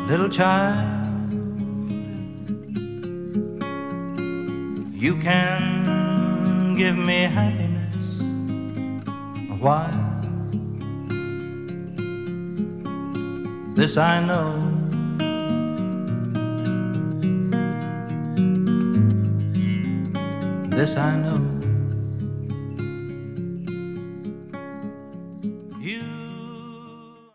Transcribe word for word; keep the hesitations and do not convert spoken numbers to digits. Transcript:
Little child, you can give me happiness a while. This I know, this I know.